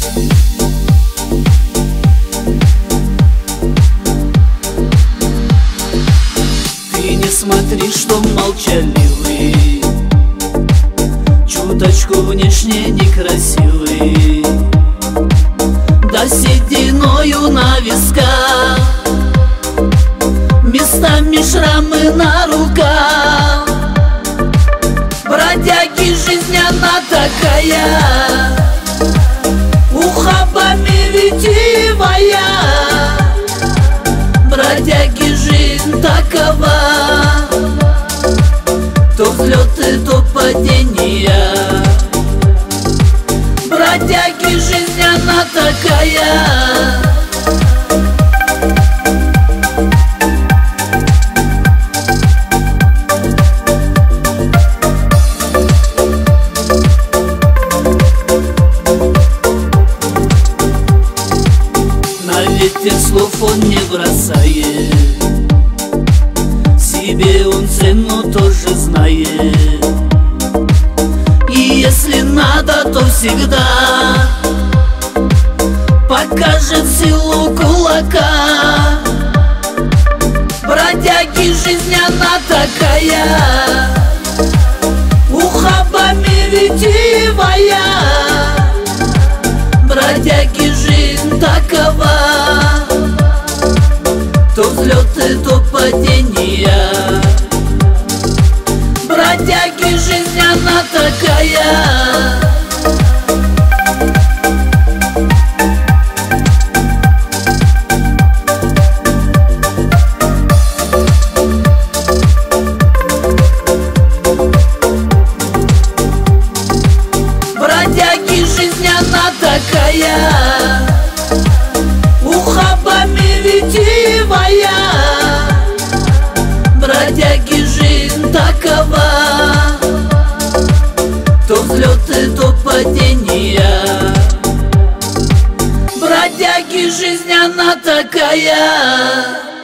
Ты не смотри, что молчаливый, чуточку внешне некрасивый, да сединою на висках, местами шрамы на руках. Бродяги, жизнь она такая, ухабами ветивая. Бродяги, жизнь такова, то взлеты, то падения. Бродяги, жизнь она такая. На ветер слов он не бросает, себе он цену тоже знает. И если надо, то всегда покажет силу кулака. Бродяги, жизнь она такая, ухабами ветивая. Бродяги, жизнь такова, то взлеты, то падения. Бродяги, жизнь она такая. Бродяги, жизнь она такая, ухабами ветивая. Бродяги, жизнь такова, то взлеты, то падения. Бродяги, жизнь она такая.